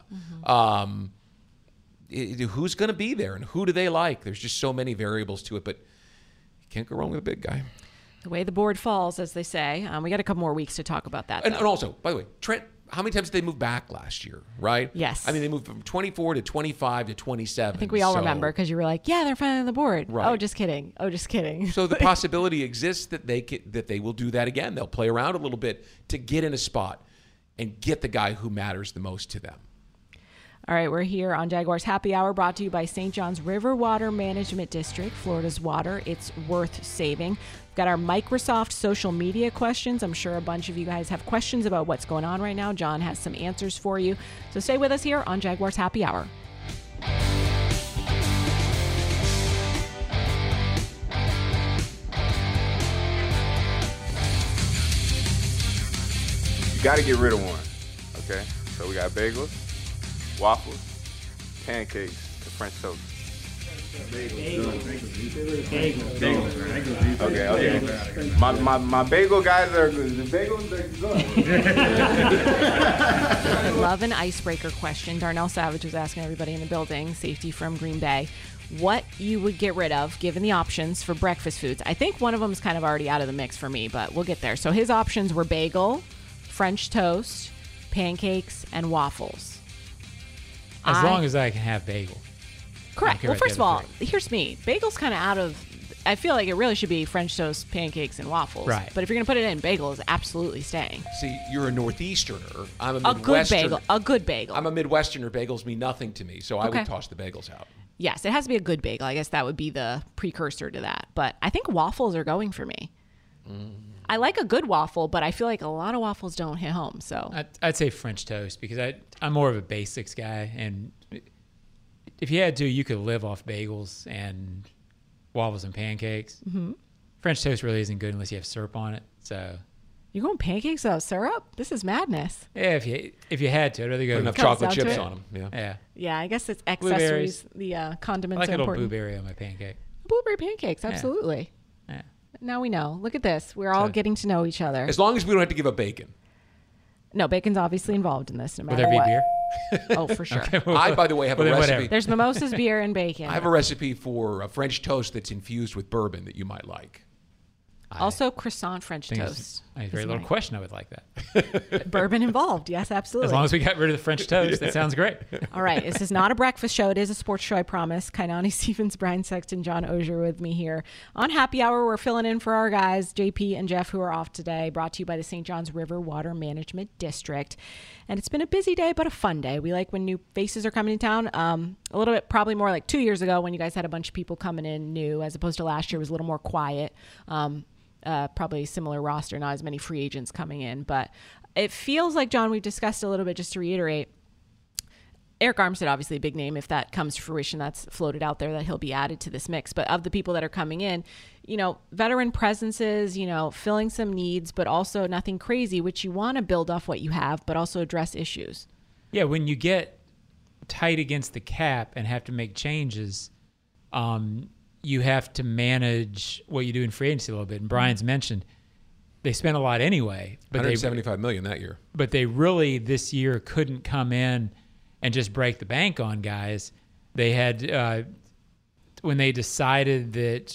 Who's going to be there and who do they like? There's just so many variables to it, but you can't go wrong with a big guy.
The way the board falls, as they say. We got a couple more weeks to talk about that.
And also, by the way, Trent, how many times did they move back last year, right?
Yes.
I mean, they moved from 24 to 25 to 27.
I think we all remember because you were like, yeah, they're finally on the board.
Right.
Oh, just kidding.
So the possibility exists that they will do that again. They'll play around a little bit to get in a spot and get the guy who matters the most to them.
All right, we're here on Jaguars Happy Hour, brought to you by St. John's River Water Management District, Florida's water. It's worth saving. We've got our Microsoft social media questions. I'm sure a bunch of you guys have questions about what's going on right now. John has some answers for you. So stay with us here on Jaguars Happy Hour.
You got to get rid of one, okay? So we got bagels, waffles, pancakes, and French toast. Bagels. Okay. My bagel guys are good. The bagels are good.
Love an icebreaker question. Darnell Savage was asking everybody in the building, safety from Green Bay, what you would get rid of given the options for breakfast foods. I think one of them is kind of already out of the mix for me, but we'll get there. So his options were bagel, French toast, pancakes, and waffles.
As long as I can have bagel.
Correct. Well, first of all, here's me. Bagel's kind of out of... I feel like it really should be French toast, pancakes, and waffles.
Right.
But if you're going to put it in, bagel is absolutely staying.
See, you're a Northeasterner. I'm a Midwesterner.
A good bagel.
I'm a Midwesterner. Bagels mean nothing to me, so I would toss the bagels out.
Yes, it has to be a good bagel. I guess that would be the precursor to that. But I think waffles are going for me. I like a good waffle, but I feel like a lot of waffles don't hit home. So
I'd say French toast because I'm more of a basics guy, and if you had to, you could live off bagels and waffles and pancakes. Mm-hmm. French toast really isn't good unless you have syrup on it. So
you're going pancakes without syrup? This is madness.
Yeah, if you had to, I'd rather go
enough chocolate chips on them.
Yeah. I guess it's accessories. The condiments
I like
are
a little
important.
blueberry on my pancake.
Blueberry pancakes, absolutely.
Yeah.
Now we know. Look at this. We're all getting to know each other.
As long as we don't have to give up bacon.
No, bacon's obviously involved in this, no matter
Will there be
what.
beer?
Oh, for sure.
Okay, well,
I, by the way, have a
then
recipe.
whatever.
There's mimosas, beer, and bacon.
I have a recipe for a French toast that's infused with bourbon that you might like.
Also, croissant French
I think
toast.
I have a very little
mine.
question I would like that.
Bourbon involved. Yes, absolutely.
As long as we got rid of the French toast, that sounds great.
All right. This is not a breakfast show. It is a sports show, I promise. Kainani Stevens, Brian Sexton, John Ogier with me here. On Happy Hour, we're filling in for our guys, JP and Jeff, who are off today. Brought to you by the St. Johns River Water Management District. And it's been a busy day, but a fun day. We like when new faces are coming in town. A little bit, probably more like 2 years ago when you guys had a bunch of people coming in new, as opposed to last year was a little more quiet. Probably a similar roster, not as many free agents coming in. But it feels like, John, we've discussed a little bit, just to reiterate, Eric Armstead, obviously a big name. If that comes to fruition, that's floated out there that he'll be added to this mix. But of the people that are coming in, veteran presences, filling some needs, but also nothing crazy, which you want to build off what you have, but also address issues.
Yeah, when you get tight against the cap and have to make changes, you have to manage what you do in free agency a little bit. And Brian's mentioned they spent a lot anyway, but
$175 million that year.
But they really this year couldn't come in and just break the bank on guys. They had when they decided that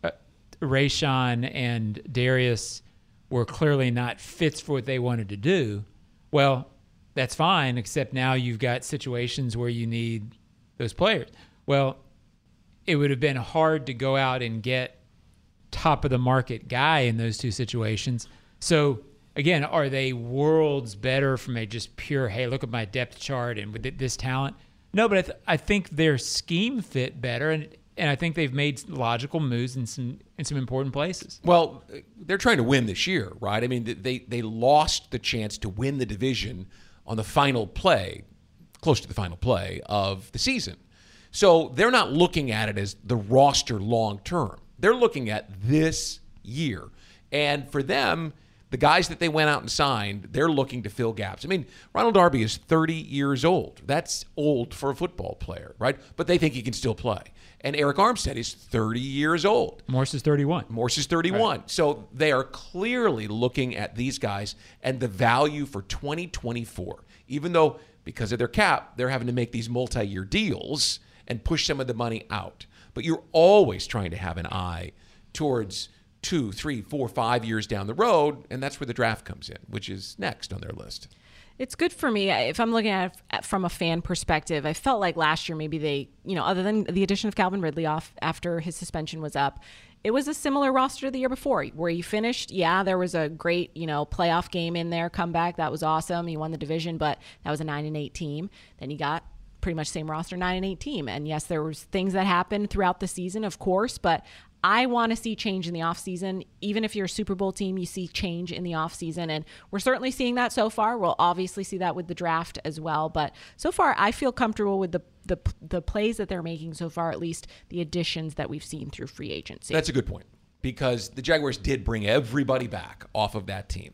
Rayshon and Darius were clearly not fits for what they wanted to do. Well, that's fine, except now you've got situations where you need those players. Well, it would have been hard to go out and get top of the market guy in those two situations. So again, are they worlds better from a just pure, hey, look at my depth chart and with this talent? No, but I think their scheme fit better, and I think they've made logical moves in some important places.
Well, they're trying to win this year, right? I mean, they lost the chance to win the division on the final play, close to the final play of the season. So they're not looking at it as the roster long term. They're looking at this year. And for them, the guys that they went out and signed, they're looking to fill gaps. I mean, Ronald Darby is 30 years old. That's old for a football player, right? But they think he can still play. And Eric Armstead is 30 years old.
Morse is 31.
Morse is 31. Right. So they are clearly looking at these guys and the value for 2024, even though because of their cap, they're having to make these multi-year deals and push some of the money out. But you're always trying to have an eye towards 2, 3, 4, 5 years down the road, and that's where the draft comes in, which is next on their list.
It's good for me. If I'm looking at it from a fan perspective, I felt like last year maybe they, other than the addition of Calvin Ridley off after his suspension was up, it was a similar roster to the year before where you finished. Yeah, there was a great, playoff game in there, comeback. That was awesome. You won the division, but that was a 9-8 team. Then you got pretty much same roster, 9-8 team. And yes, there was things that happened throughout the season, of course, but I want to see change in the offseason. Even if you're a Super Bowl team, you see change in the offseason. And we're certainly seeing that so far. We'll obviously see that with the draft as well. But so far, I feel comfortable with the plays that they're making so far, at least the additions that we've seen through free agency.
That's a good point because the Jaguars did bring everybody back off of that team.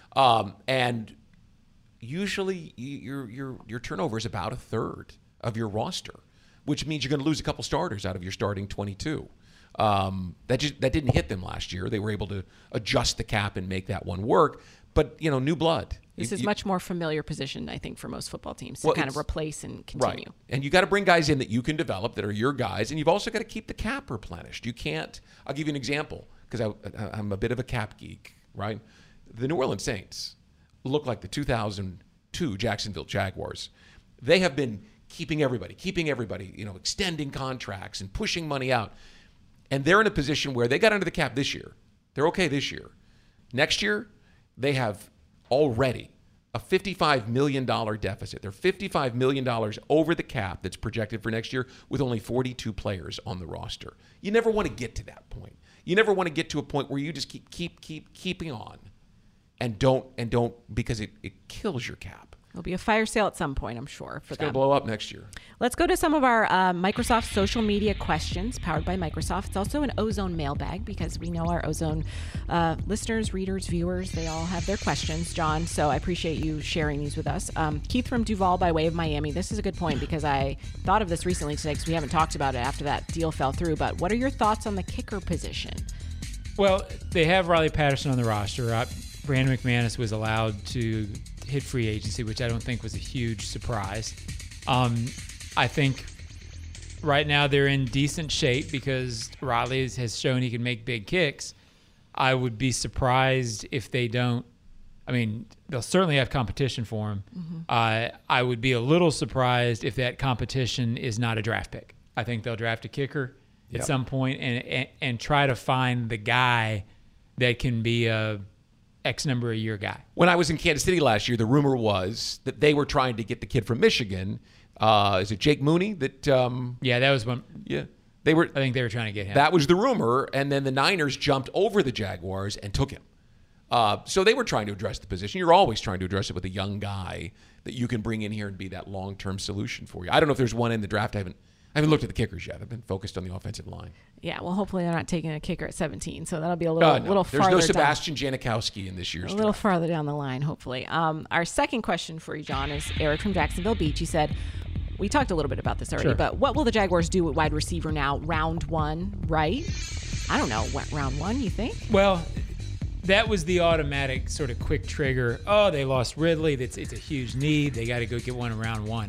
And usually your turnover is about a third of your roster, which means you're going to lose a couple starters out of your starting 22. That didn't hit them last year. They were able to adjust the cap and make that one work. But, new blood.
This is much more familiar position, I think, for most football teams to kind of replace and continue.
Right. And you got to bring guys in that you can develop that are your guys. And you've also got to keep the cap replenished. You can't. I'll give you an example because I'm a bit of a cap geek, right? The New Orleans Saints look like the 2002 Jacksonville Jaguars. They have been keeping everybody, extending contracts and pushing money out. And they're in a position where they got under the cap this year. They're okay this year. Next year, they have already a $55 million deficit. They're $55 million over the cap that's projected for next year with only 42 players on the roster. You never want to get to that point. You never want to get to a point where you just keeping on and don't because it kills your cap.
There'll be a fire sale at some point, I'm sure, for them.
It's going to blow up next year.
Let's go to some of our Microsoft social media questions powered by Microsoft. It's also an Ozone mailbag because we know our Ozone listeners, readers, viewers, they all have their questions, John. So I appreciate you sharing these with us. Keith from Duval by way of Miami. This is a good point because I thought of this recently today because we haven't talked about it after that deal fell through. But what are your thoughts on the kicker position?
Well, they have Riley Patterson on the roster. Brandon McManus was allowed to hit free agency, which I don't think was a huge surprise. I think right now they're in decent shape because Riley has shown he can make big kicks. I would be surprised if they don't. I mean, they'll certainly have competition for him. Mm-hmm. I would be a little surprised if that competition is not a draft pick. I think they'll draft a kicker at some point and try to find the guy that can be a X number a year guy.
When I was in Kansas City last year, the rumor was that they were trying to get the kid from Michigan. Is it Jake Mooney? That
yeah, that was one.
Yeah,
I think they were trying to get him.
That was the rumor, and then the Niners jumped over the Jaguars and took him. So they were trying to address the position. You're always trying to address it with a young guy that you can bring in here and be that long-term solution for you. I don't know if there's one in the draft. I haven't looked at the kickers yet. I've been focused on the offensive line.
Yeah, well, hopefully they're not taking a kicker at 17, so that'll be a little farther down.
There's no Sebastian Janikowski in this year's
draft. A little
draft.
farther down the line, hopefully. Our second question for you, John, is Eric from Jacksonville Beach. He said, we talked a little bit about this already, but what will the Jaguars do with wide receiver now? Round one, right? I don't know. What, round one, you think?
Well, that was the automatic sort of quick trigger. Oh, they lost Ridley. It's a huge need. They got to go get one in round one.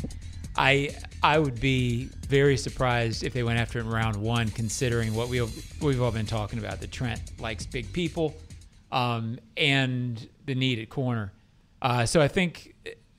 I would be very surprised if they went after it in round one, considering what we've all been talking about. That Trent likes big people, and the need at corner. So I think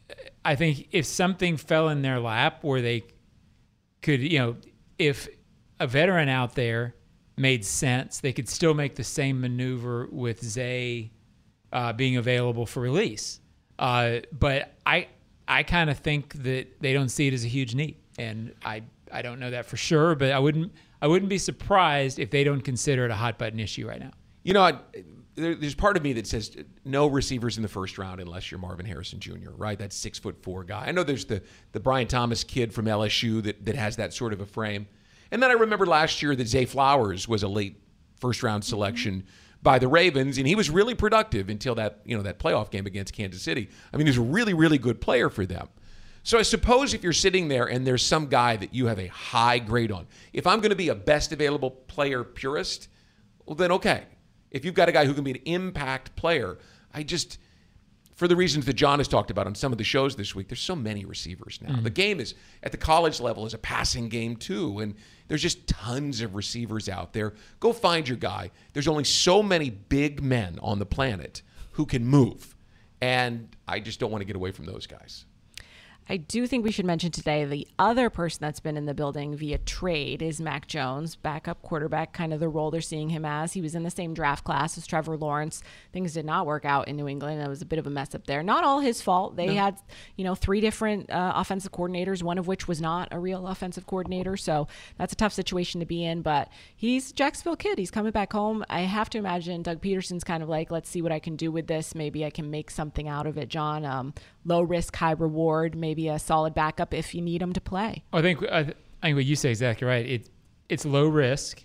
if something fell in their lap where they could, if a veteran out there made sense, they could still make the same maneuver with Zay being available for release. But I kind of think that they don't see it as a huge need, and I don't know that for sure, but I wouldn't be surprised if they don't consider it a hot button issue right now.
There's part of me that says no receivers in the first round unless you're Marvin Harrison Jr., right? That 6'4" guy. I know there's the Brian Thomas kid from LSU that has that sort of a frame. And then I remember last year that Zay Flowers was a late first-round selection by the Ravens, and he was really productive until that playoff game against Kansas City. I mean, he was a really, really good player for them. So I suppose if you're sitting there and there's some guy that you have a high grade on, if I'm going to be a best available player purist, well, then okay. If you've got a guy who can be an impact player, for the reasons that John has talked about on some of the shows this week, there's so many receivers now. Mm-hmm. The game is, at the college level, is a passing game too, and there's just tons of receivers out there. Go find your guy. There's only so many big men on the planet who can move, and I just don't want to get away from those guys.
I do think we should mention today the other person that's been in the building via trade is Mac Jones, backup quarterback, kind of the role they're seeing him as. He was in the same draft class as Trevor Lawrence. Things did not work out in New England. It was a bit of a mess up there. Not all his fault. They had, 3 different offensive coordinators, one of which was not a real offensive coordinator. So that's a tough situation to be in. But he's a Jacksonville kid. He's coming back home. I have to imagine Doug Peterson's kind of like, let's see what I can do with this. Maybe I can make something out of it, John. Low risk, high reward, maybe a solid backup if you need him to play.
I think what you say is exactly right. It's low risk,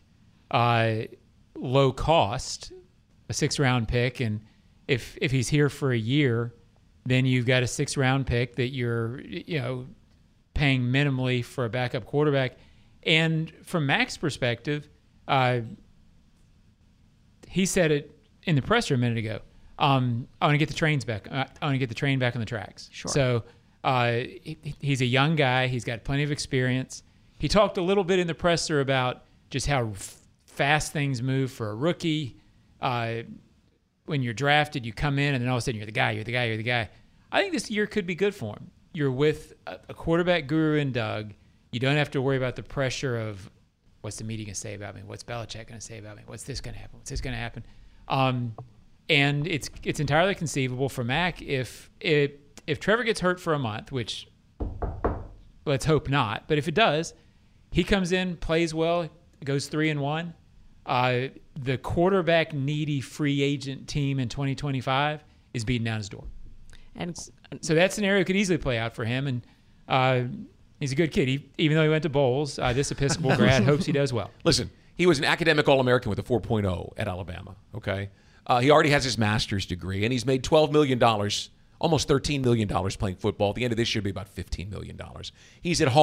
low cost, a 6th-round pick, and if he's here for a year, then you've got a 6th-round pick that you're paying minimally for a backup quarterback. And from Mac's perspective, he said it in the presser a minute ago. I want to get the trains back. I want to get the train back on the tracks.
Sure.
So he's a young guy. He's got plenty of experience. He talked a little bit in the presser about just how fast things move for a rookie. When you're drafted, you come in, and then all of a sudden you're the guy. I think this year could be good for him. You're with a quarterback guru in Doug. You don't have to worry about the pressure of what's the media going to say about me? What's Belichick going to say about me? What's this going to happen? What's this going to happen? And it's entirely conceivable for Mac if Trevor gets hurt for a month, which let's hope not, but if it does, he comes in, plays well, goes 3-1. The quarterback needy free agent team in 2025 is beating down his door. And so that scenario could easily play out for him. And he's a good kid. Even though he went to Bowles, this Episcopal grad hopes he does well.
Listen, he was an academic All-American with a 4.0 at Alabama, okay? He already has his master's degree, and he's made $12 million, almost $13 million playing football. At the end of this year, it'll be about $15 million. He's at home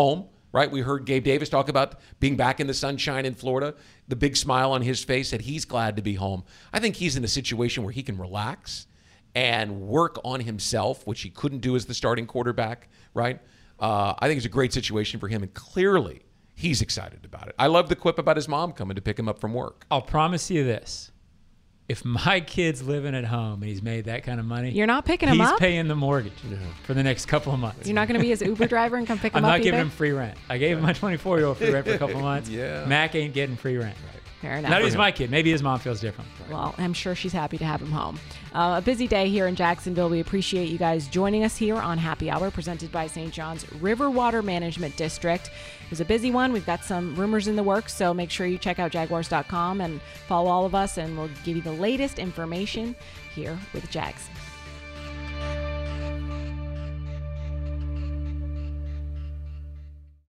right? We heard Gabe Davis talk about being back in the sunshine in Florida, the big smile on his face, that he's glad to be home. I think he's in a situation where he can relax and work on himself, which he couldn't do as the starting quarterback, right? I think it's a great situation for him, and clearly he's excited about it. I love the quip about his mom coming to pick him up from work.
I'll promise you this. If my kid's living at home and he's made that kind of money,
you're not picking him up?
He's paying the mortgage for the next couple of months.
You're not going to be his Uber driver and come pick him
I'm
up
not giving
either?
him free rent. I gave my 24-year-old free rent for a couple of months.
Yeah.
Mac ain't getting free rent.
Fair enough.
Not he's my kid. Maybe his mom feels different.
Well, I'm sure she's happy to have him home. A busy day here in Jacksonville. We appreciate you guys joining us here on Happy Hour, presented by St. John's River Water Management District. It was a busy one. We've got some rumors in the works, so make sure you check out Jaguars.com and follow all of us, and we'll give you the latest information here with Jags.